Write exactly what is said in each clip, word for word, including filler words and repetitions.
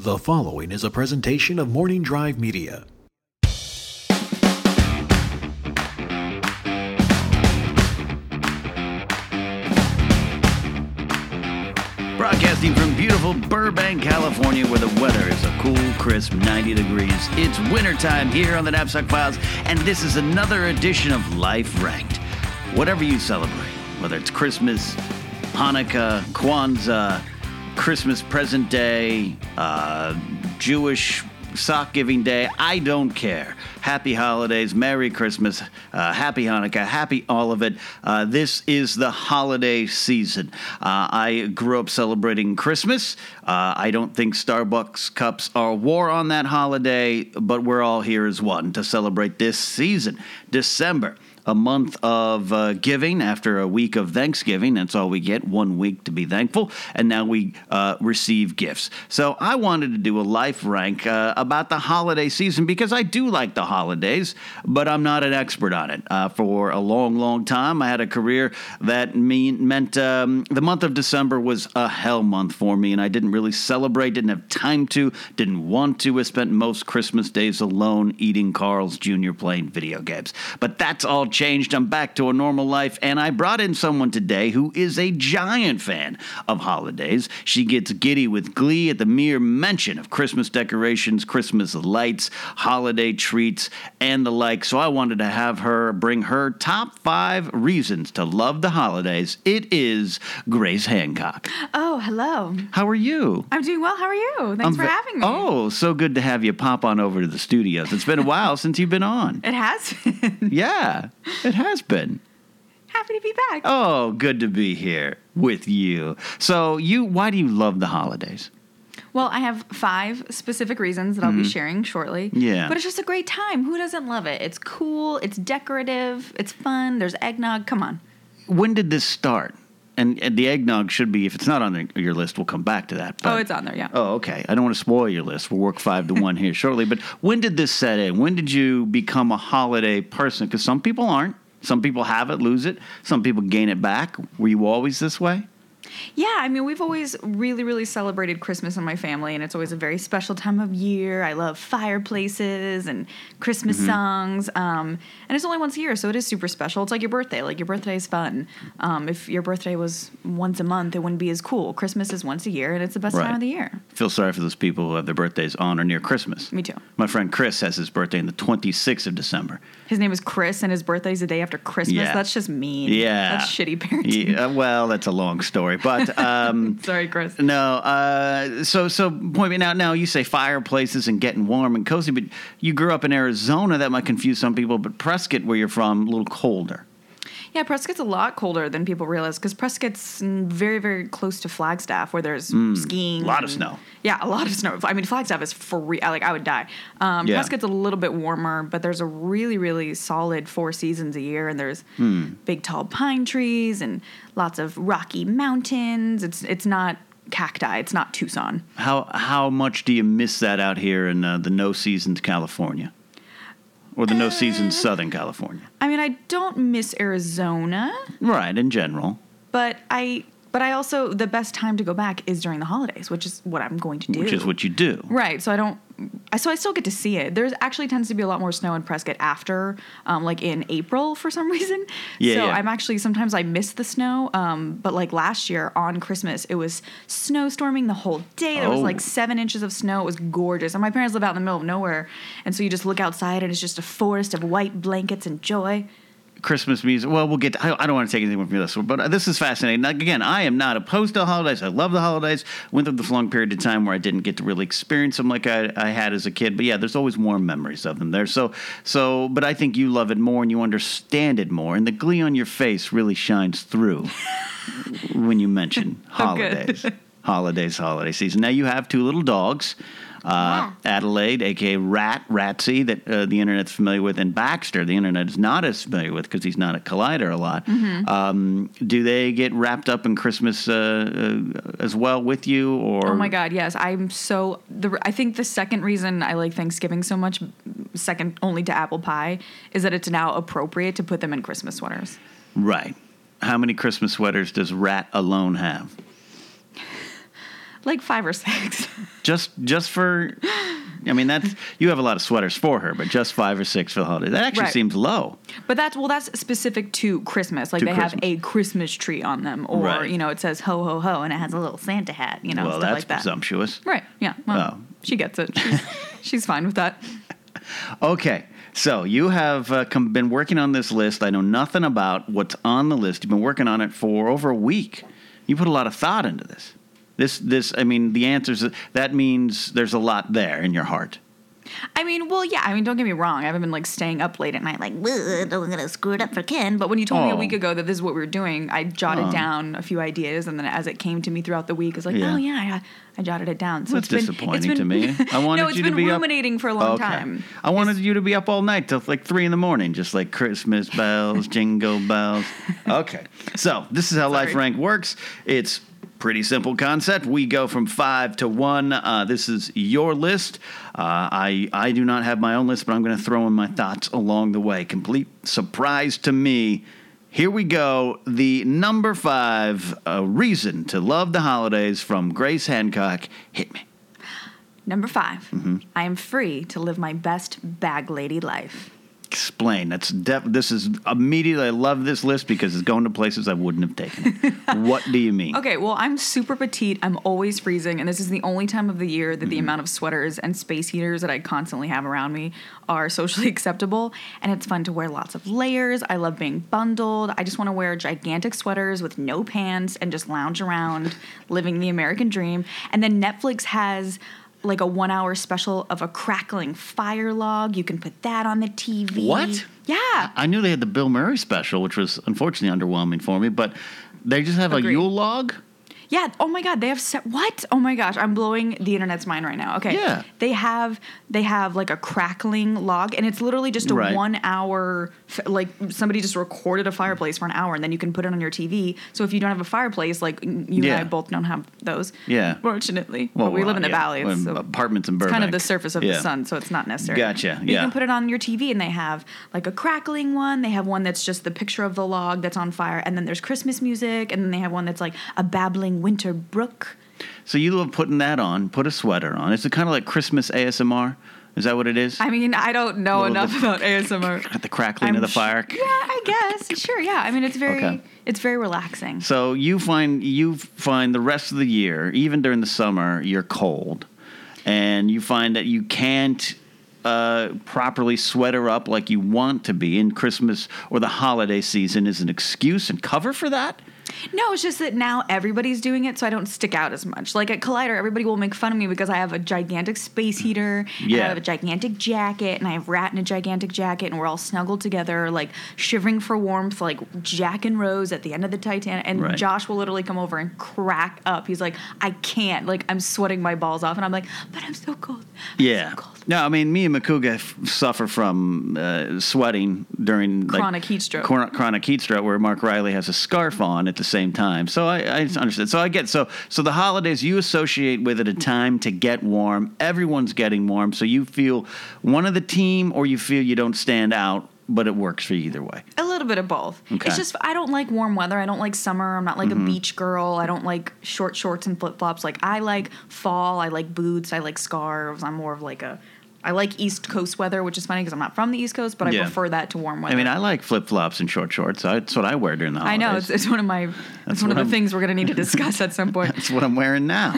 The following is a presentation of Morning Drive Media. Broadcasting from beautiful Burbank, California, where the weather is a cool, crisp ninety degrees. It's wintertime here on the Knapsack Files, and this is another edition of Life Ranked. Whatever you celebrate, whether it's Christmas, Hanukkah, Kwanzaa, Christmas present day, uh, Jewish sock giving day, I don't care. Happy holidays, Merry Christmas, uh, Happy Hanukkah, happy all of it. Uh, this is the holiday season. Uh, I grew up celebrating Christmas. Uh, I don't think Starbucks cups are war on that holiday, but we're all here as one to celebrate this season, December. A month of uh, giving after a week of Thanksgiving. That's all we get, one week to be thankful. And now we uh, receive gifts. So I wanted to do a life rank uh, about the holiday season because I do like the holidays, but I'm not an expert on it. Uh, for a long, long time, I had a career that mean, meant um, the month of December was a hell month for me, and I didn't really celebrate, didn't have time to, didn't want to. I spent most Christmas days alone eating Carl's Junior playing video games. But that's all changed. I'm back to a normal life, and I brought in someone today who is a giant fan of holidays. She gets giddy with glee at the mere mention of Christmas decorations, Christmas lights, holiday treats, and the like. So I wanted to have her bring her top five reasons to love the holidays. It is Grace Hancock. Oh, hello. How are you? I'm doing well. How are you? Thanks I'm for ve- having me. Oh, so good to have you pop on over to the studios. It's been a while since you've been on. It has been. Yeah, it has been. Happy to be back. Oh, good to be here with you. So you, why do you love the holidays? Well, I have five specific reasons that I'll be sharing shortly. Yeah. But it's just a great time. Who doesn't love it? It's cool. It's decorative. It's fun. There's eggnog. Come on. When did this start? And, and the eggnog should be, if it's not on your list, we'll come back to that. But, Oh, it's on there, yeah. Oh, okay. I don't want to spoil your list. We'll work five to one here shortly. But when did this set in? When did you become a holiday person? Because some people aren't. Some people have it, lose it. Some people gain it back. Were you always this way? Yeah, I mean, we've always really, really celebrated Christmas in my family, and it's always a very special time of year. I love fireplaces and Christmas Mm-hmm. songs, um, and it's only once a year, so it is super special. It's like your birthday. Like, your birthday is fun. Um, if your birthday was once a month, it wouldn't be as cool. Christmas is once a year, and it's the best Right. time of the year. Feel sorry for those people who have their birthdays on or near Christmas. Me too. My friend Chris has his birthday on the twenty-sixth of December. His name is Chris, and his birthday's the day after Christmas. Yeah. That's just mean. Yeah. That's shitty parenting. Yeah, well, that's a long story, but um, Sorry, Chris. no. Uh, so, so point me now. Now you say fireplaces and getting warm and cozy, but you grew up in Arizona. That might confuse some people. But Prescott, where you're from, a little colder. Yeah, Prescott's a lot colder than people realize because Prescott's mm, very, very close to Flagstaff, where there's skiing. a lot of and- snow. Yeah, a lot of snow. I mean, Flagstaff is free. Like, I would die. Um, Yeah. Prescott's a little bit warmer, but there's a really, really solid four seasons a year, and there's big, tall pine trees and lots of rocky mountains. It's it's not cacti. It's not Tucson. How how much do you miss that out here in uh, the no seasons California, or the no seasons Southern California? I mean, I don't miss Arizona, Right, in general. but I but I also the best time to go back is during the holidays, which is what I'm going to do. Which is what you do. Right, so I don't. I So I still get to see it. There's actually tends to be a lot more snow in Prescott after, um, like in April for some reason. Yeah, So yeah. I'm actually sometimes I miss the snow. Um, but like last year on Christmas, it was snowstorming the whole day. There was Oh. like seven inches of snow. It was gorgeous. And my parents live out in the middle of nowhere, and so you just look outside and it's just a forest of white blankets and joy. Christmas music. Well, we'll get to, I, I don't want to take anything from this, but this is fascinating. Like, again, I am not opposed to the holidays. I love the holidays. Went through this long period of time where I didn't get to really experience them like I, I had as a kid. But yeah, there's always warm memories of them there. So, so, but I think you love it more and you understand it more. And the glee on your face really shines through when you mention Oh, good. holidays. Holidays, holiday season. Now, you have two little dogs. Uh, Adelaide, a k a. Rat, Ratsy, that uh, the Internet's familiar with, and Baxter, the Internet is not as familiar with because he's not at Collider a lot. Mm-hmm. Um, do they get wrapped up in Christmas uh, uh, as well with you? Or Oh my God, yes. I'm so, the, I think the second reason I like Thanksgiving so much, second only to apple pie, is that it's now appropriate to put them in Christmas sweaters. Right. How many Christmas sweaters does Rat alone have? Like five or six. Just just for, I mean, that's, you have a lot of sweaters for her, but just five or six for the holiday. That actually Right. seems low. But that's, well, that's specific to Christmas. Like To they Christmas. have a Christmas tree on them. Or, Right. you know, it says ho, ho, ho, and it has a little Santa hat, you know, Well, stuff that's like that. presumptuous. Right. Yeah. Well, Oh. she gets it. She's, she's fine with that. Okay, so you have uh, com- been working on this list. I know nothing about what's on the list. You've been working on it for over a week. You put a lot of thought into this. This, this. I mean, the answers. That means there's a lot there in your heart. I mean, well, yeah. I mean, don't get me wrong. I haven't been like staying up late at night, like, "Ugh, I'm gonna screw it up for Ken. But when you told me a Oh. week ago that this is what we were doing, I jotted Oh. down a few ideas, and then as it came to me throughout the week, I was like, Yeah. oh yeah, I, I jotted it down. So That's it's been, disappointing it's been, to me. I wanted no, it's you been to be up- ruminating for a long Okay. time. I wanted you to be up all night till like three in the morning, just like Christmas bells, jingle bells. Okay, so this is how Life Sorry. Rank works. It's pretty simple concept. We go from five to one. Uh, this is your list. Uh, I I do not have my own list, but I'm going to throw in my thoughts along the way. Complete surprise to me. Here we go. The number five uh, reason to love the holidays from Grace Hancock. Hit me. Number five, Mm-hmm. I am free to live my best bag lady life. Explain. That's def- this is immediately. I love this list because it's going to places I wouldn't have taken it. What do you mean? Okay, well, I'm super petite. I'm always freezing, and this is the only time of the year that the Mm-hmm. amount of sweaters and space heaters that I constantly have around me are socially acceptable, and it's fun to wear lots of layers. I love being bundled. I just want to wear gigantic sweaters with no pants and just lounge around, living the American dream. And then Netflix has like a one hour special of a crackling fire log. You can put that on the T V. What? Yeah. I knew they had the Bill Murray special, which was unfortunately underwhelming for me, but they just have Agreed. a Yule log? Yeah. Oh my God. They have set what? Oh my gosh. I'm blowing the internet's mind right now. Okay. Yeah. They have they have like a crackling log, and it's literally just a Right. one hour. Like somebody just recorded a fireplace for an hour, and then you can put it on your T V. So if you don't have a fireplace, like you Yeah. and I both don't have those. Yeah. Fortunately. Well, But we we're live on- in the yeah, valley. we're It's in so apartments in it's Burbank. kind of the surface of Yeah. the sun, so it's not necessary. Gotcha, But You yeah. can put it on your T V, and they have like a crackling one. They have one that's just the picture of the log that's on fire, and then there's Christmas music, and then they have one that's like a babbling winter brook. So you love putting that on, put a sweater on. Is it kind of like Christmas A S M R? Is that what it is? I mean, I don't know Little enough bit- about A S M R. the crackling I'm of the sh- fire? Yeah, I guess. Sure, yeah. I mean, it's very, Okay. it's very relaxing. So you find you find the rest of the year, even during the summer, you're cold, and you find that you can't uh, properly sweater up like you want to be. And Christmas or the holiday season is an excuse and cover for that. No, it's just that now everybody's doing it, so I don't stick out as much. Like at Collider, everybody will make fun of me because I have a gigantic space heater, and Yeah. I have a gigantic jacket, and I have Rat in a gigantic jacket, and we're all snuggled together, like shivering for warmth, like Jack and Rose at the end of the Titanic. And Right. Josh will literally come over and crack up. He's like, I can't. Like, I'm sweating my balls off. And I'm like, but I'm so cold. I'm Yeah. so cold. No, I mean, me and Makuga f- suffer from uh, sweating during like, Chronic heat stroke. chron- chronic heat stroke, where Mark Riley has a scarf on at the same time. So I, I understand. So I get so so the holidays you associate with it a time to get warm. Everyone's getting warm, so you feel one of the team, or you feel you don't stand out. But it works for you either way. A little bit of both. Okay. It's just I don't like warm weather. I don't like summer. I'm not like Mm-hmm. a beach girl. I don't like short shorts and flip flops. Like I like fall. I like boots. I like scarves. I'm more of like a. I like East Coast weather, which is funny because I'm not from the East Coast, but I Yeah. prefer that to warm weather. I mean, I like flip flops and short shorts. That's what I wear during the I holidays. know it's, it's one of my. It's one what of the I'm- things we're gonna need to discuss at some point. That's what I'm wearing now.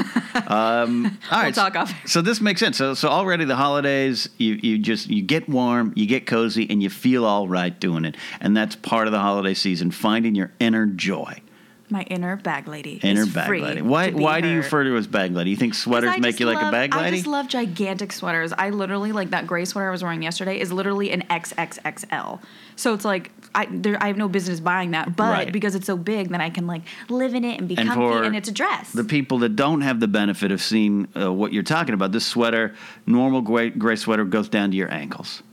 Um, all right, talk off. So this makes sense. So so already the holidays, you you just you get warm, you get cozy, and you feel all right doing it, and that's part of the holiday season. Finding your inner joy, My inner bag lady. inner is bag free lady. Why to be why do you her. refer to it as bag lady? You think sweaters I make just you like love- a bag I lady? just love gigantic sweaters. I literally like that gray sweater I was wearing yesterday is literally an X X X L. So it's like I there, I have no business buying that, but Right. because it's so big, then I can like live in it and be And comfy, for and it's a dress. The people that don't have the benefit of seeing uh, what you're talking about, this sweater, normal gray, gray sweater, goes down to your ankles.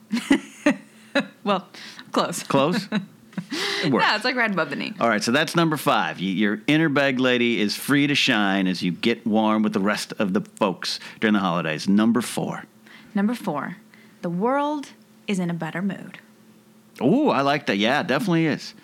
well, close. Close? It works. Yeah, it's like right above the knee. All right, so that's number five. You, your inner bag lady is free to shine as you get warm with the rest of the folks during the holidays. Number four. Number four, the world is in a better mood. Oh, I like that. Yeah, it definitely is.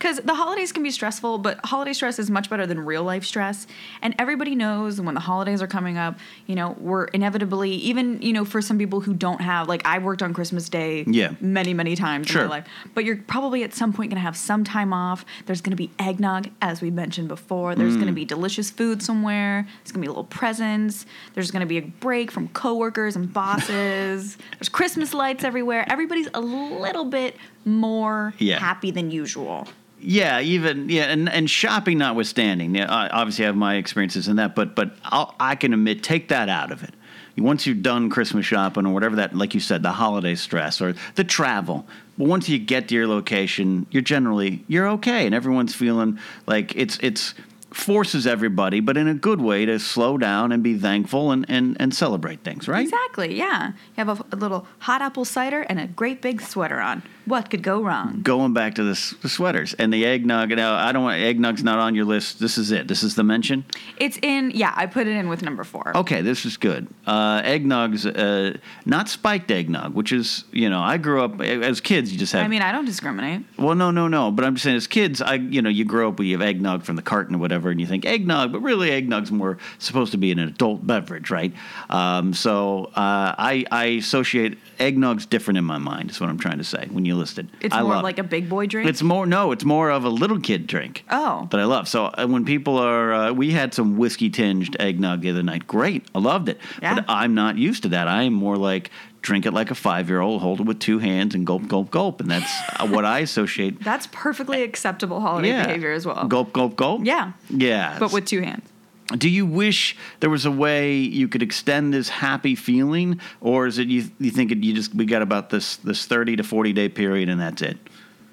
because the holidays can be stressful, but holiday stress is much better than real life stress. And everybody knows when the holidays are coming up, you know, we're inevitably, even, you know, for some people who don't have, like, I worked on Christmas Day Yeah. many, many times Sure. in my life. But you're probably at some point going to have some time off. There's going to be eggnog, as we mentioned before. There's Mm. going to be delicious food somewhere. There's going to be little presents. There's going to be a break from coworkers and bosses. There's Christmas lights everywhere. Everybody's a little bit more Yeah. happy than usual. Yeah, even yeah, and, and shopping notwithstanding. Yeah, I obviously have my experiences in that, but but I'll, I can admit, take that out of it. Once you're done Christmas shopping or whatever that, like you said, the holiday stress or the travel. But once you get to your location, you're generally you're okay, and everyone's feeling like it's it's forces everybody, but in a good way, to slow down and be thankful and, and, and celebrate things, right? Exactly, yeah. You have a, a little hot apple cider and a great big sweater on. What could go wrong? Going back to the, s- the sweaters and the eggnog. Now, I don't want eggnog's not on your list. This is it. This is the mention. It's in, yeah, I put it in with number four. Okay, this is good. Uh, eggnog's uh, not spiked eggnog, which is, you know, I grew up as kids. You just have. I mean, I don't discriminate. Well, no, no, no. But I'm just saying, as kids, I, you know, you grow up, you have eggnog from the carton or whatever, and you think eggnog, but really, eggnog's more supposed to be an adult beverage, right? Um, so uh, I, I associate eggnog's different in my mind. Is what I'm trying to say when you list it. It's I more love of like it. a big boy drink? It's more no, it's more of a little kid drink. Oh. That I love. So uh, when people are, uh, we had some whiskey tinged eggnog the other night. Great, I loved it. Yeah. But I'm not used to that. I am more like drink it like a five year old, hold it with two hands, and gulp, gulp, gulp, and that's uh, what I associate. That's perfectly acceptable holiday Yeah. behavior as well. Gulp, gulp, gulp. Yeah. Yeah. But with two hands. Do you wish there was a way you could extend this happy feeling, or is it you? You think it, you just we got about this this thirty to forty day period and that's it?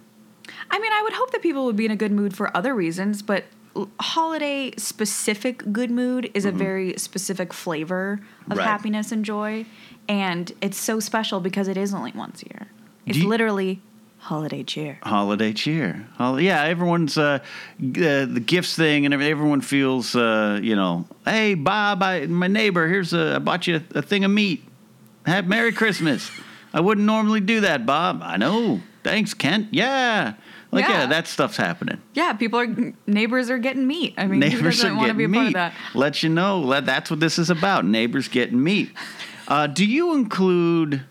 I mean, I would hope that people would be in a good mood for other reasons, but l- holiday specific good mood is a very specific flavor of Right. happiness and joy, and it's so special because it is only once a year. It's Do you- literally holiday cheer. Holiday cheer. Hol- yeah, everyone's uh, g- uh, the gifts thing, and everyone feels, uh, you know, hey, Bob, I, my neighbor, here's a, I bought you a, a thing of meat. Have Merry Christmas. I wouldn't normally do that, Bob. I know. Thanks, Kent. Yeah. Like, yeah, Yeah. that stuff's happening. Yeah, people are neighbors are getting meat. I mean, who Neighbors doesn't are want to be a getting part meat. of that? Let you know. Let, that's what this is about. Neighbors getting meat. Uh, do you include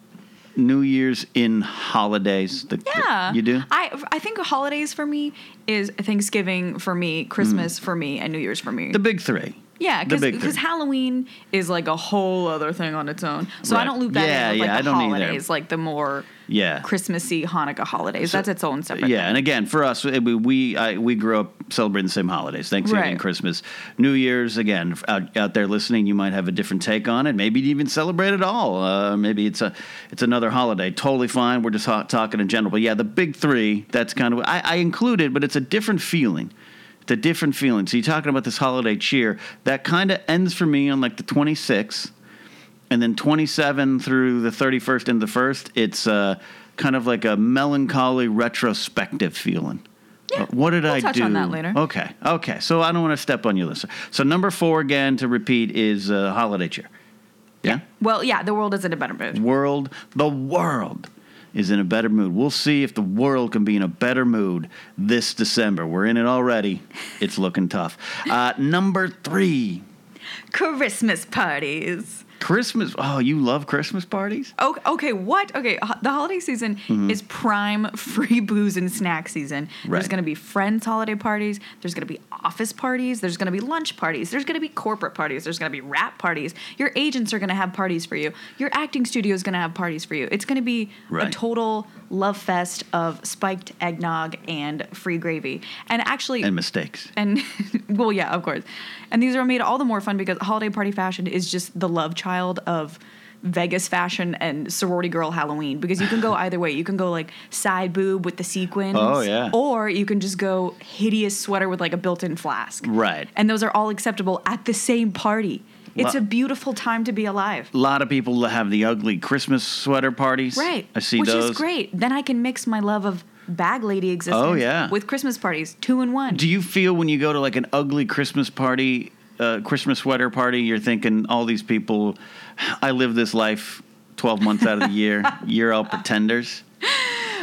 New Year's in holidays? The, Yeah, You do? I I think holidays for me is Thanksgiving for me, Christmas for me, and New Year's for me. The big three. Yeah, The big because three. Halloween is like a whole other thing on its own. So I Right. don't loop that Yeah, in with yeah, like I the don't either. holidays, like the more Yeah. Christmassy Hanukkah holidays. So- That's its own separate Yeah, thing. and again, for us, we we, I, we grew up celebrating the same holidays: Thanksgiving, Right. Christmas, New Year's. Again, out, out there listening, you might have a different take on it. Maybe you even celebrate it all. Uh, maybe it's a it's another holiday. Totally fine. We're just ha- talking in general. But yeah, the big three. That's kind of I, I included, but it's a different feeling. It's a different feeling. So you're talking about this holiday cheer that kind of ends for me on like the twenty-sixth, and then twenty-seven through the thirty-first and the first. It's uh, kind of like a melancholy retrospective feeling. Yeah, Uh, what did we'll I touch do? on that later. Okay, okay. So I don't want to step on your list. So number four again to repeat is uh, holiday cheer. Yeah. Well, yeah, the world is in a better mood. World, the world is in a better mood. We'll see if the world can be in a better mood this December. We're in it already. It's looking tough. Uh, number three, Christmas parties. Christmas. Oh, you love Christmas parties? Okay, okay, what? Okay, ho- the holiday season is prime free booze and snack season. There's Right. going to be friends' holiday parties. There's going to be office parties. There's going to be lunch parties. There's going to be corporate parties. There's going to be wrap parties. Your agents are going to have parties for you. Your acting studio is going to have parties for you. It's going to be Right. a total love fest of spiked eggnog and free gravy. And actually, And mistakes. and well, yeah, of course. And these are made all the more fun because holiday party fashion is just the love child of Vegas fashion and sorority girl Halloween, because you can go either way. You can go like side boob with the sequins. Oh, yeah. Or you can just go hideous sweater with like a built-in flask. Right. And those are all acceptable at the same party. It's Lo- a beautiful time to be alive. A lot of people have the ugly Christmas sweater parties. Right. I see Which those. is great. Then I can mix my love of bag lady existence Oh, yeah. with Christmas parties, two in one. Do you feel when you go to like an ugly Christmas party, uh, Christmas sweater party, you're thinking all these people, I live this life twelve months out of the year, you're all pretenders?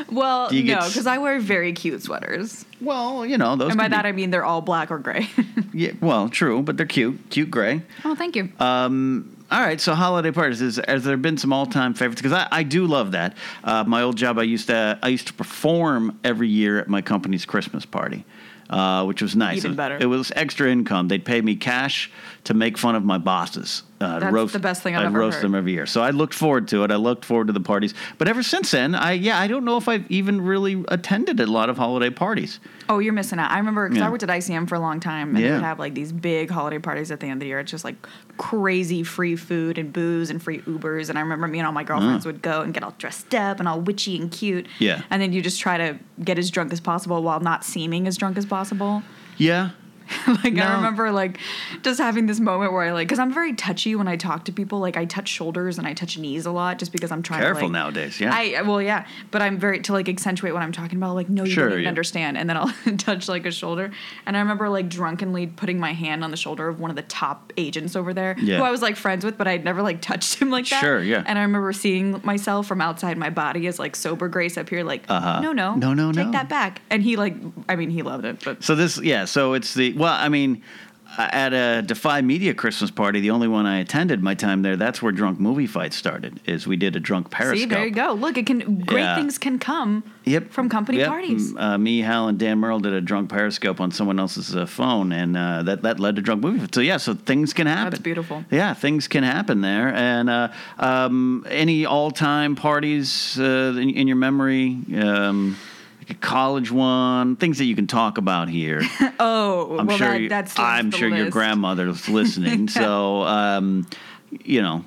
Well, Do you no, get s- because I wear very cute sweaters. Well, you know, those And by could be- that I mean they're all black or gray. Yeah, well, true, but they're cute. Cute gray. Oh, thank you. Um, all right, so holiday parties. Is, has there been some all-time favorites? Because I, I do love that. Uh, my old job, I used to I used to perform every year at my company's Christmas party, uh, which was nice. Even it, better. It was extra income. They'd pay me cash to make fun of my bosses. Uh, to That's roast, the best thing I've I'd ever roast heard. them every year. So I looked forward to it. I looked forward to the parties. But ever since then, I yeah, I don't know if I've even really attended a lot of holiday parties. Oh, you're missing out. I remember because Yeah. I worked at I C M for a long time, and they Yeah. would have like these big holiday parties at the end of the year. It's just like crazy free food and booze and free Ubers. And I remember me and all my girlfriends would go and get all dressed up and all witchy and cute. Yeah. And then you just try to get as drunk as possible while not seeming as drunk as possible. Yeah. Like No. I remember like just having this moment where I like, because I'm very touchy when I talk to people. Like I touch shoulders and I touch knees a lot just because I'm trying Careful to like, nowadays, yeah. I well yeah, but I'm very to like accentuate what I'm talking about. Like no, you Sure, don't even yeah. understand, and then I'll touch like a shoulder. And I remember like drunkenly putting my hand on the shoulder of one of the top agents over there, Yeah. who I was like friends with, but I'd never like touched him like that. Sure, yeah. And I remember seeing myself from outside my body as like sober Grace up here, like Uh-huh. no, no, No, no, take no. that back. And he like, I mean, he loved it, but So this, yeah, so it's the, well, I mean, uh, at a Defy Media Christmas party, the only one I attended my time there, that's where Drunk Movie Fight started, is we did a drunk Periscope. see, there you go. Look, it can great Yeah. things can come Yep. from company Yep. parties. M- Uh, me, Hal, and Dan Merle did a drunk Periscope on someone else's uh, phone, and uh, that, that led to Drunk Movie Fight. So, yeah, so things can happen. That's beautiful. Yeah, things can happen there. And uh, um, any all-time parties uh, in, in your memory? Um, like a college one, things that you can talk about here. Oh, I'm well, sure. that, you, that's I'm the sure your list. grandmother's listening. So, um, you know,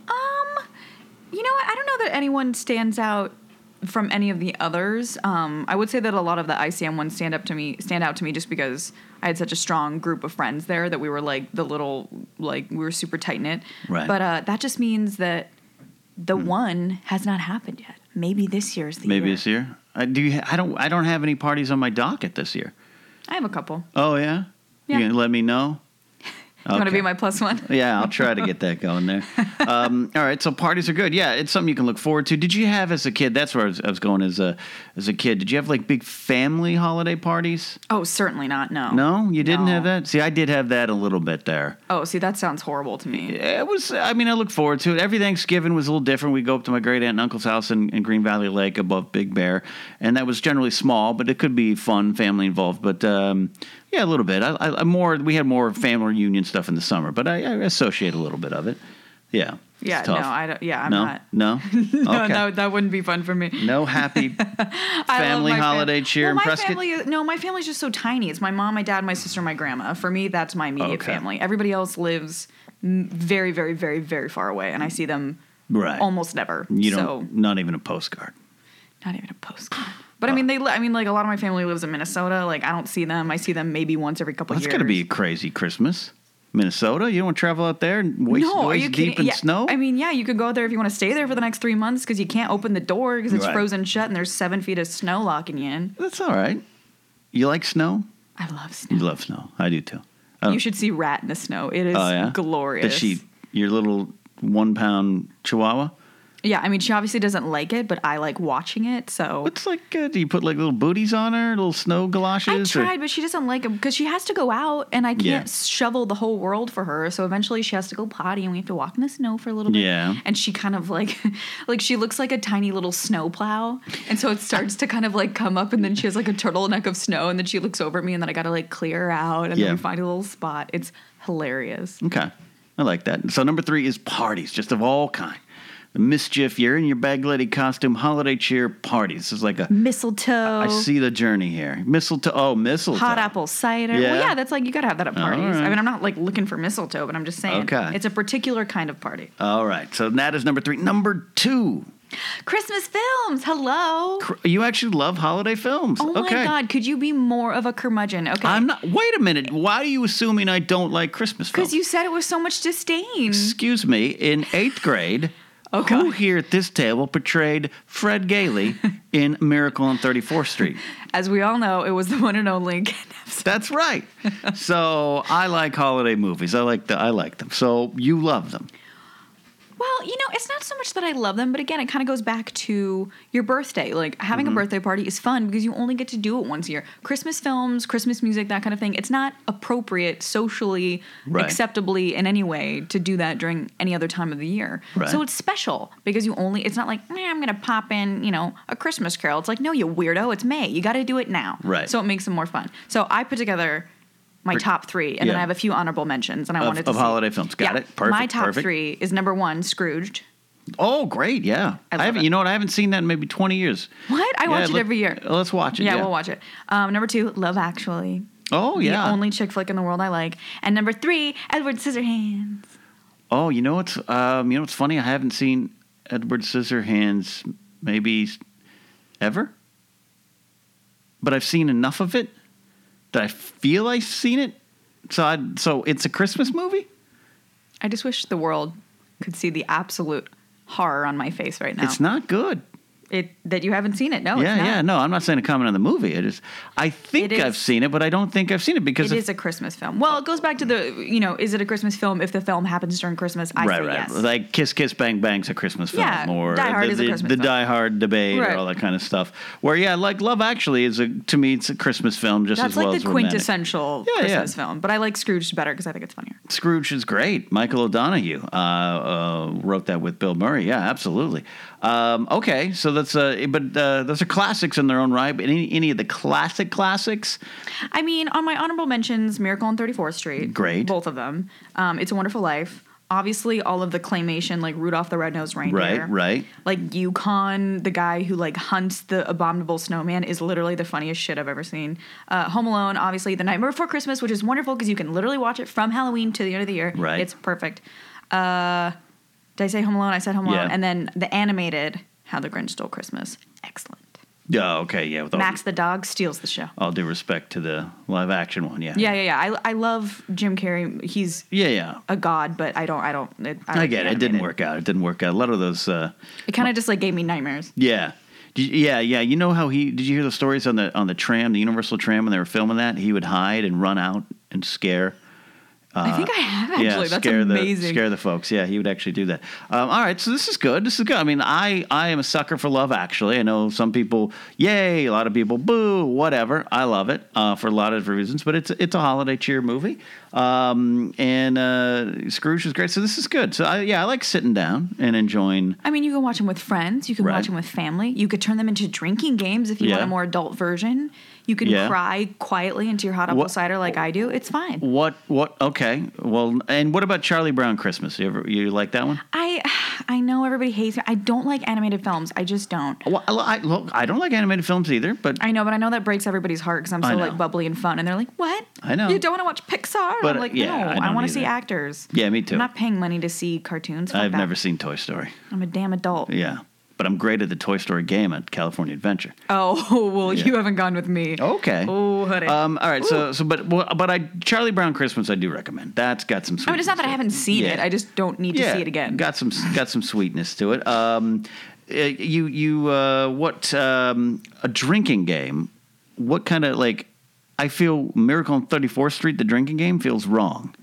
You know what? I don't know that anyone stands out from any of the others. Um, I would say that a lot of the I C M ones stand up to me, stand out to me, just because I had such a strong group of friends there that we were like the little, like we were super tight knit. Right. But uh, that just means that the one has not happened yet. Maybe this year's the maybe year. this year. I do. You, I don't. I don't have any parties on my docket this year. I have a couple. Oh yeah. Yeah. You gonna let me know? You want to Okay. be my plus one? Yeah, I'll try to get that going there. Um, all right, so parties are good. Yeah, it's something you can look forward to. Did you have as a kid? That's where I was, I was going as a as a kid. Did you have like big family holiday parties? Oh, certainly not. No. No, you didn't No. have that. See, I did have that a little bit there. Oh, see, that sounds horrible to me. It was. I mean, I look forward to it. Every Thanksgiving was a little different. We go up to my great aunt and uncle's house in, in Green Valley Lake above Big Bear, and that was generally small, but it could be fun, family involved. But um, yeah, a little bit. I, I, I more. We had more family reunion stuff in the summer, but I, I associate a little bit of it. Yeah. it's Yeah, no, tough. I don't. Yeah, I'm no, not. no, No, okay. no, that wouldn't be fun for me. No happy I love family my fam- holiday cheer well, in my Prescott. family, no, my family's just so tiny. It's my mom, my dad, my sister, my grandma. For me, that's my immediate Okay. family. Everybody else lives mm, very, very, very, very far away, and I see them Right. almost never. You so don't. Not even a postcard. not even a postcard. But I mean, they. Li- I mean, like a lot of my family lives in Minnesota. Like I don't see them. I see them maybe once every couple That's years. got to be a crazy Christmas. Minnesota? You don't want to travel out there and waist, no, are waist you deep kidding? in yeah, snow? I mean, yeah, you could go out there if you want to stay there for the next three months because you can't open the door because it's Right. frozen shut and there's seven feet of snow locking you in. That's all right. You like snow? I love snow. You love snow. I do too. I don't- You should see Rat in the snow. It is Oh yeah, glorious. Does she? Your little one pound Chihuahua? Yeah, I mean, she obviously doesn't like it, but I like watching it. So What's like? Uh, do you put like little booties on her? Little snow I galoshes? or- tried, but she doesn't like them because she has to go out, and I can't Yeah. shovel the whole world for her. So eventually, she has to go potty, and we have to walk in the snow for a little bit. Yeah. And she kind of like, like she looks like a tiny little snow plow, and so it starts to kind of like come up, and then she has like a turtleneck of snow, and then she looks over at me, and then I gotta like clear her out, and Yeah. then we find a little spot. It's hilarious. Okay, I like that. So number three is parties, just of all kind. The mischief. You're in your bag lady costume. Holiday cheer parties. This is like a. Mistletoe. I see the journey here. Mistletoe. Oh, mistletoe. Hot apple cider. Yeah? Well, yeah, that's like you gotta have that at All parties. right. I mean, I'm not like looking for mistletoe, but I'm just saying Okay. it's a particular kind of party. All right. So that is number three. Number two. Christmas films. Hello. Cr- You actually love holiday films. Oh okay. my God! Could you be more of a curmudgeon? Okay. I'm not. Wait a minute. Why are you assuming I don't like Christmas films? Because you said it with so much disdain. Excuse me. In eighth grade, Okay. who here at this table portrayed Fred Gailey in Miracle on thirty-fourth Street? As we all know, it was the one and only. That's right. So I like holiday movies. I like the. I like them. So you love them. Well, you know, it's not so much that I love them, but again, it kind of goes back to your birthday. Like, having mm-hmm. a birthday party is fun because you only get to do it once a year. Christmas films, Christmas music, that kind of thing, it's not appropriate socially, right. acceptably in any way to do that during any other time of the year. Right. So it's special because you only, it's not like, eh, I'm going to pop in, you know, a Christmas Carol. It's like, no, you weirdo, it's May. You got to do it now. Right. So it makes them more fun. So I put together my top three, and yeah. then I have a few honorable mentions, and I of, wanted to of see. holiday films. Got yeah. it. Perfect. My top perfect. three is number one, Scrooged. Oh, great! Yeah, I, I haven't. it. You know what? I haven't seen that in maybe twenty years. What? I yeah, watch it let, every year. Let's watch it. Yeah, yeah. we'll watch it. Um, number two, Love Actually. Oh yeah, the only chick flick in the world I like. And number three, Edward Scissorhands. Oh, you know what's um, you know what's funny? I haven't seen Edward Scissorhands maybe ever, but I've seen enough of it that I feel I've seen it. So, I, so it's a Christmas movie? I just wish the world could see the absolute horror on my face right now. It's not good. It that you haven't seen it? No, yeah, it's not. yeah. No, I'm not saying to comment on the movie. It is. I think It is- I've seen it, but I don't think I've seen it because It of- is a Christmas film. Well, it goes back to the, you know, is it a Christmas film if the film happens during Christmas? I right, say right. yes. Like Kiss Kiss Bang Bang's a Christmas film, Yeah, or Die Hard the, is a the, Christmas the film. Die Hard debate, Right. or all that kind of stuff. Where yeah, like Love Actually is a to me it's a Christmas film just That's as well like as the romantic. quintessential Yeah, yeah. Christmas film. But I like Scrooge better because I think it's funnier. Scrooge is great. Michael O'Donoghue uh, uh, wrote that with Bill Murray. Yeah, absolutely. Um, okay, so that's uh, but uh, those are classics in their own right. But any any of the classic classics? I mean, on my honorable mentions, Miracle on thirty-fourth Street. Great. Both of them. Um, It's a Wonderful Life. Obviously, all of the claymation, like Rudolph the Red-Nosed Reindeer. Right, right. Like Yukon, the guy who like hunts the abominable snowman, is literally the funniest shit I've ever seen. Uh, Home Alone, obviously, The Nightmare Before Christmas, which is wonderful because you can literally watch it from Halloween to the end of the year. Right. It's perfect. Uh, did I say Home Alone? I said Home Alone. Yeah. And then the animated How the Grinch Stole Christmas. Excellent. Yeah, okay, yeah. With all Max due, the dog steals the show. all due respect to the live action one, yeah. Yeah, yeah, yeah. I, I love Jim Carrey. He's Yeah, yeah. a god, but I don't, I don't. It, I, I like get the it. It didn't animated. work out. It didn't work out. A lot of those. Uh, It kind of just like gave me nightmares. yeah, Did you- yeah, yeah. You know how he? Did you hear the stories on the on the tram, the Universal tram, when they were filming that? He would hide and run out and scare. I think I have actually. Yeah, That's scare amazing. the scare the folks. Yeah, he would actually do that. Um, all right, so this is good. This is good. I mean, I I am a sucker for Love Actually. I know some people, yay, a lot of people, boo, whatever. I love it uh, for a lot of different reasons, but it's it's a holiday cheer movie. Um, and uh, Scrooge is great. So this is good. So I, yeah, I like sitting down and enjoying. I mean, you can watch them with friends. You can Right. watch them with family. You could turn them into drinking games if you Yeah. want a more adult version. You can Yeah. cry quietly into your hot apple What- cider like I do. It's fine. What what? Okay, well, and what about Charlie Brown Christmas? You ever you like that one? I I know everybody hates it. I don't like animated films. I just don't. Well, I, look, I don't like animated films either, but I know, but I know that breaks everybody's heart because I'm I so know. like bubbly and fun, and they're like, "What? I know. You don't want to watch Pixar?" But, I'm like, yeah, "No, I I, don't want to see either. actors." Yeah, me too. I'm not paying money to see cartoons. Fuck I've that. never seen Toy Story. I'm a damn adult. Yeah, but I'm great at the Toy Story game at California Adventure. Oh well, Yeah. you haven't gone with me. Okay. Oh, honey. Um, all right. So, so, but, well, but I Charlie Brown Christmas I do recommend. That's got some. I mean, it's not that I haven't seen Yeah. it. I just don't need to yeah, see it again. Got some, got some sweetness to it. Um, uh, you, you, uh, what? Um, a drinking game. What kind of like? I feel Miracle on thirty-fourth Street, the drinking game, feels wrong.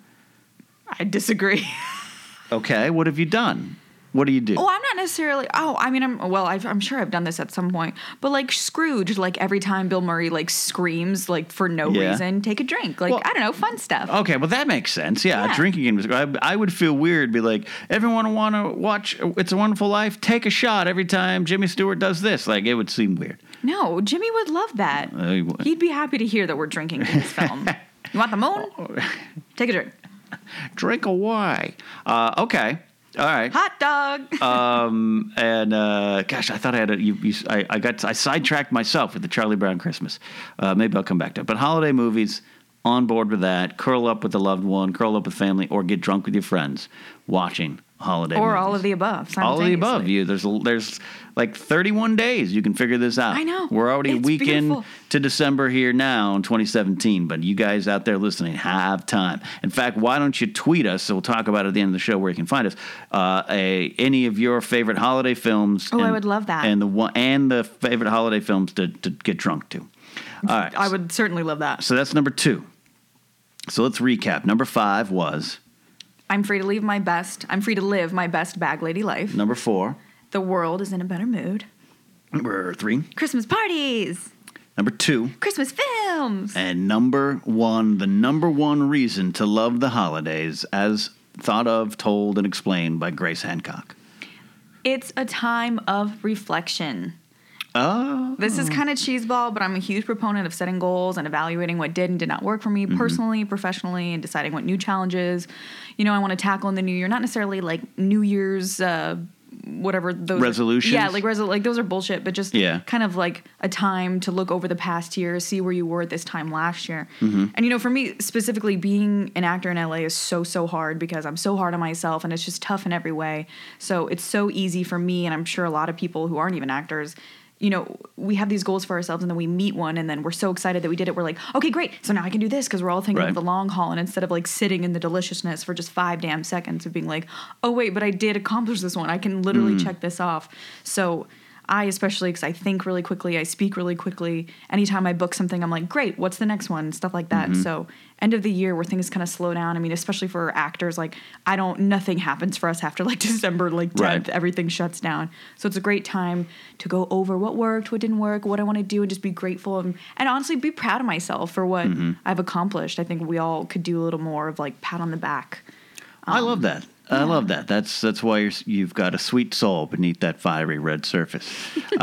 I disagree. Okay, what have you done? What do you do? Oh, I'm not necessarily. Oh, I mean, I'm well. I've, I'm sure I've done this at some point. But like Scrooge, like every time Bill Murray like screams like for no Yeah. reason, take a drink. Like Well- I don't know, fun stuff. Okay, well that makes sense. Yeah, Yeah. a drinking game. is- I, I would feel weird. Be like, everyone want to watch It's a Wonderful Life? Take a shot every time Jimmy Stewart does this. Like it would seem weird. No, Jimmy would love that. Uh, he would. He'd be happy to hear that we're drinking in this film. You want the moon? Take a drink. Drink away. Uh, okay. All right. Hot dog. Um, and uh, gosh, I thought I had a. You, you, I, I got. I sidetracked myself with the Charlie Brown Christmas. Uh, maybe I'll come back to it. But holiday movies, on board with that. Curl up with a loved one. Curl up with family, or get drunk with your friends watching holiday. or movies. all of the above. All of the above. simultaneously. You there's there's like thirty-one days you can figure this out. I know. We're already a It's week in beautiful. to December here now in twenty seventeen, but you guys out there listening have time. In fact, why don't you tweet us? So we'll talk about it at the end of the show where you can find us. Uh, a any of your favorite holiday films. Oh, I and- would love that. And the one and the favorite holiday films to, to get drunk to. All right. I would certainly love that. So that's number two. So let's recap. Number five was I'm free to leave my best. I'm free to live my best bag lady life. Number four. The world is in a better mood. Number three. Christmas parties. Number two. Christmas films. And number one, the number one reason to love the holidays, as thought of, told, and explained by Grace Hancock. It's a time of reflection. Oh. This is kind of cheeseball, but I'm a huge proponent of setting goals and evaluating what did and did not work for me mm-hmm. personally, professionally, and deciding what new challenges, you know, I want to tackle in the new year. Not necessarily like New Year's, uh, whatever those resolutions. Are, yeah, like resol- like those are bullshit, but just yeah. kind of like a time to look over the past year, see where you were at this time last year. Mm-hmm. And you know, for me specifically, being an actor in L A is so so hard because I'm so hard on myself, and it's just tough in every way. So it's so easy for me, and I'm sure a lot of people who aren't even actors. You know, we have these goals for ourselves and then we meet one and then we're so excited that we did it. We're like, okay, great. So now I can do this because we're all thinking right. of the long haul. And instead of like sitting in the deliciousness for just five damn seconds of being like, oh, wait, but I did accomplish this one. I can literally mm. check this off. So I especially, because I think really quickly, I speak really quickly. Anytime I book something, I'm like, great, what's the next one? Stuff like that. Mm-hmm. So end of the year where things kind of slow down. I mean, especially for actors, like I don't, nothing happens for us after like December, like tenth, right. everything shuts down. So it's a great time to go over what worked, what didn't work, what I want to do, and just be grateful and, and honestly be proud of myself for what mm-hmm. I've accomplished. I think we all could do a little more of like pat on the back. Um, I love that. I love that. That's that's why you're, you've got a sweet soul beneath that fiery red surface,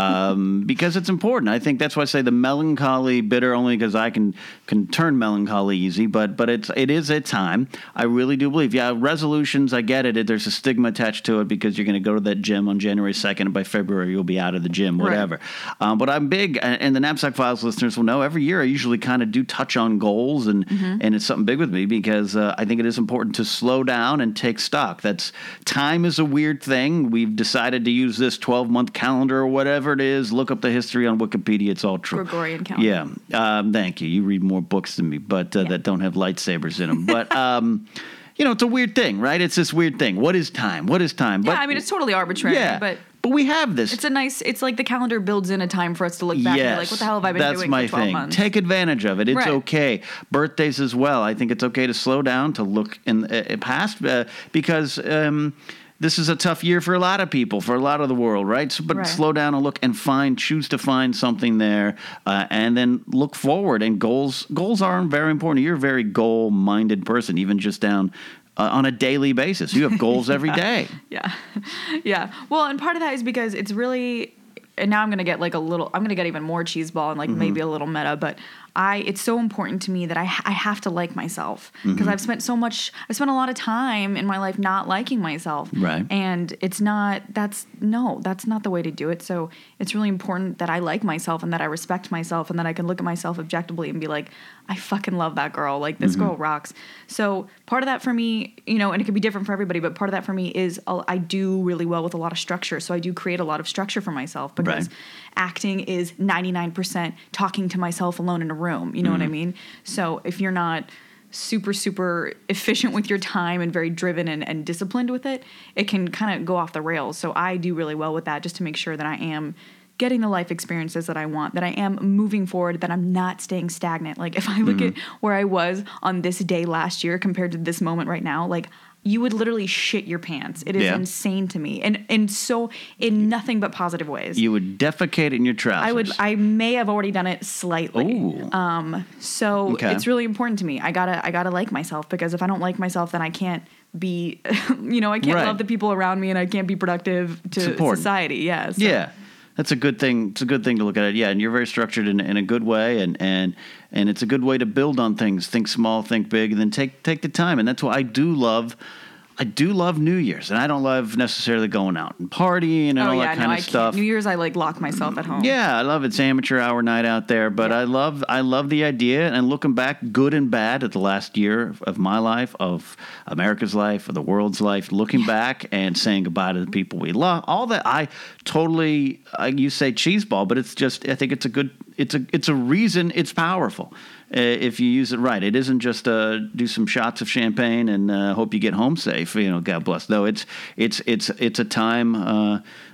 um, because it's important. I think that's why I say the melancholy bitter only because I can can turn melancholy easy. But but it's it is a time. I really do believe. Yeah, resolutions. I get it. There's a stigma attached to it because you're going to go to that gym on January second, and by February you'll be out of the gym. Whatever. Right. Um, but I'm big, and the Knapsack Files listeners will know. Every year I usually kind of do touch on goals, and mm-hmm. and it's something big with me because uh, I think it is important to slow down and take stock. That's time is a weird thing. We've decided to use this twelve-month calendar or whatever it is. Look up the history on Wikipedia. It's all true. Gregorian calendar. Yeah. Um, thank you. You read more books than me, but uh, yeah. that don't have lightsabers in them. But, um, you know, it's a weird thing, right? It's this weird thing. What is time? What is time? Yeah, but, I mean, it's totally arbitrary. Yeah, but... But we have this. It's a nice, it's like the calendar builds in a time for us to look back yes, and be like, what the hell have I been that's doing my for twelve thing. months? Take advantage of it. It's right. okay. Birthdays as well. I think it's okay to slow down, to look in uh, past, uh, because um, this is a tough year for a lot of people, for a lot of the world, right? So, but right. slow down and look and find, choose to find something there, uh, and then look forward. And goals, goals are very important. You're a very goal-minded person, even just down Uh, on a daily basis. You have goals yeah. every day. Yeah. Yeah. Well, and part of that is because it's really, and now I'm going to get like a little, I'm going to get even more cheeseball and like mm-hmm. maybe a little meta, but I, it's so important to me that I, I have to like myself because mm-hmm. I've spent so much, I spent a lot of time in my life not liking myself. Right. And it's not, that's, no, that's not the way to do it. So it's really important that I like myself and that I respect myself and that I can look at myself objectively and be like, I fucking love that girl. Like, this mm-hmm. girl rocks. So part of that for me, you know, and it can be different for everybody, but part of that for me is I'll, I do really well with a lot of structure. So I do create a lot of structure for myself because right. acting is ninety-nine percent talking to myself alone in a room. You know mm-hmm. what I mean? So if you're not super, super efficient with your time and very driven and, and disciplined with it, it can kind of go off the rails. So I do really well with that just to make sure that I am getting the life experiences that I want, that I am moving forward, that I'm not staying stagnant. Like if I look mm-hmm. at where I was on this day last year compared to this moment right now, like you would literally shit your pants. It is yeah. insane to me. And and so in nothing but positive ways. You would defecate in your trousers. I would I may have already done it slightly. Ooh. Um so okay. it's really important to me. I gotta I gotta like myself because if I don't like myself then I can't be you know, I can't right. love the people around me and I can't be productive to society. Yeah. So. Yeah. That's a good thing. It's a good thing to look at it. Yeah, and you're very structured in, in a good way, and, and and it's a good way to build on things. Think small, think big, and then take take the time. And that's why I do love, I do love New Year's, and I don't love necessarily going out and partying and oh, all yeah, that kind no, of I stuff. Can't. New Year's, I like lock myself at home. Yeah, I love it. It's amateur hour night out there, but yeah. I love I love the idea. And looking back, good and bad, at the last year of my life, of America's life, of the world's life, looking yeah. back and saying goodbye to the people we love, all that. I totally, uh, you say cheeseball, but it's just, I think it's a good, it's a it's a reason it's powerful. Uh, if you use it right. It isn't just uh, do some shots of champagne and uh, hope you get home safe. You know, God bless. No, it's it's it's it's a time uh,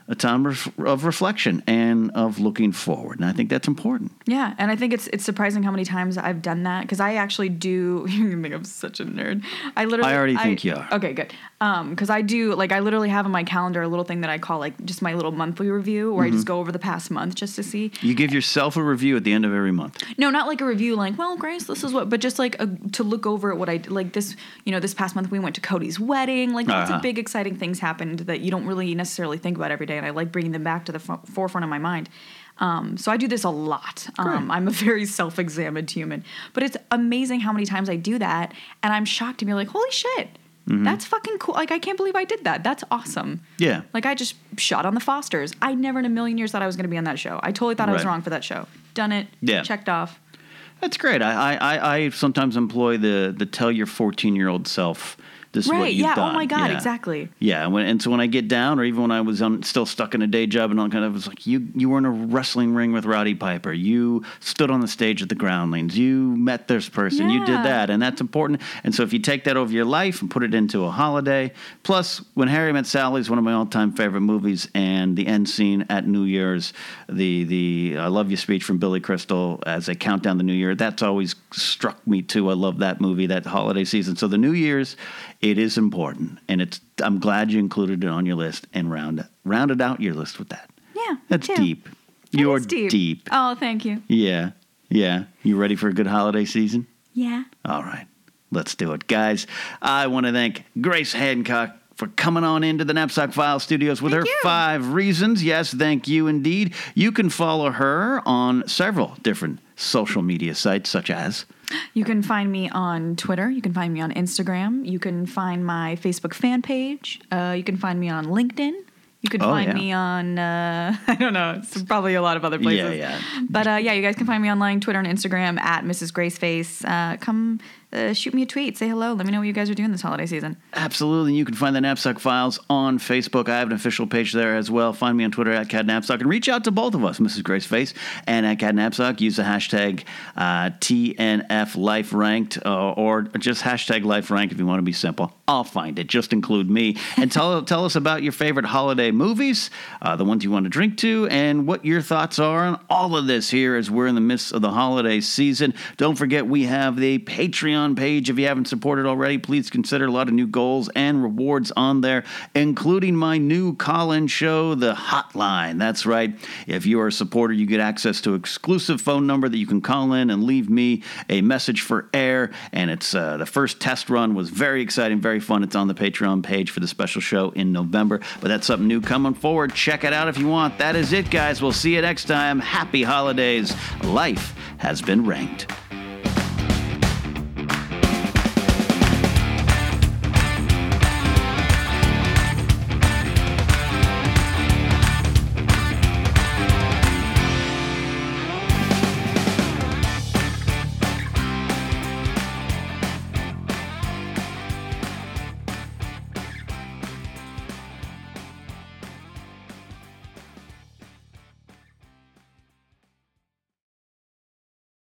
a time of, of reflection and of looking forward. And I think that's important. Yeah, and I think it's it's surprising how many times I've done that, because I actually do. You're gonna think I'm such a nerd. I literally. I already I, think you are. Okay, good. Um, because I do like I literally have in my calendar a little thing that I call like just my little monthly review, where mm-hmm. I just go over the past month just to see. You give yourself a review at the end of every month. No, not like a review, like, well, Grace, this is what, but just like a, to look over at what I like this. You know, this past month we went to Cody's wedding. Like lots uh-huh. of big exciting things happened that you don't really necessarily think about every day, and I like bringing them back to the f- forefront of my mind. Um, so I do this a lot. Um, I'm a very self-examined human, but it's amazing how many times I do that, and I'm shocked to be like, holy shit, mm-hmm. that's fucking cool. Like, I can't believe I did that. That's awesome. Yeah. Like, I just shot on the Fosters. I never in a million years thought I was going to be on that show. I totally thought right. I was wrong for that show. Done it. Yeah. Checked off. That's great. I, I, I sometimes employ the, the tell your fourteen-year-old self this right, is what you've yeah, done. Oh my God, yeah. exactly. Yeah, when, and so when I get down, or even when I was on, still stuck in a day job and all kind of, was like, you you were in a wrestling ring with Roddy Piper. You stood on the stage at the Groundlings. You met this person. Yeah. You did that, and that's important. And so if you take that over your life and put it into a holiday, plus When Harry Met Sally is one of my all-time favorite movies, and the end scene at New Year's, the the I Love You speech from Billy Crystal as they count down the New Year, that's always struck me too. I love that movie, that holiday season. So the New Year's, it is important, and it's. I'm glad you included it on your list and round rounded out your list with that. Yeah, that's too. deep. That You're is deep. deep. Oh, thank you. Yeah, yeah. You ready for a good holiday season? Yeah. All right, let's do it, guys. I want to thank Grace Hancock for coming on into the Knapsack File Studios with thank her you. five reasons. Yes, thank you indeed. You can follow her on several different social media sites, such as. You can find me on Twitter. You can find me on Instagram. You can find my Facebook fan page. Uh, you can find me on LinkedIn. You can oh, find yeah. me on, uh, I don't know, it's probably a lot of other places. Yeah, yeah. But uh, yeah, you guys can find me online, Twitter and Instagram, at Missus Graceface. Uh, come uh, shoot me a tweet. Say hello. Let me know what you guys are doing this holiday season. Absolutely. You can find the Knapsack Files on Facebook. I have an official page there as well. Find me on Twitter at Cat Knapsack, and reach out to both of us, Missus Graceface and at Cat Knapsack. Use the hashtag uh, T N F Life Ranked, uh, or just hashtag Life Ranked if you want to be simple. I'll find it. Just include me. And tell tell us about your favorite holiday movies, uh, the ones you want to drink to, and what your thoughts are on all of this here as we're in the midst of the holiday season. Don't forget, we have the Patreon page. If you haven't supported already, please consider a lot of new goals and rewards on there, including my new call-in show, The Hotline. That's right. If you are a supporter, you get access to an exclusive phone number that you can call in and leave me a message for air. And it's uh, the first test run was very exciting, very fun. It's on the Patreon page for the special show in November. But that's something new coming forward. Check it out if you want. That is it, guys. We'll see you next time. Happy holidays. Life has been ranked.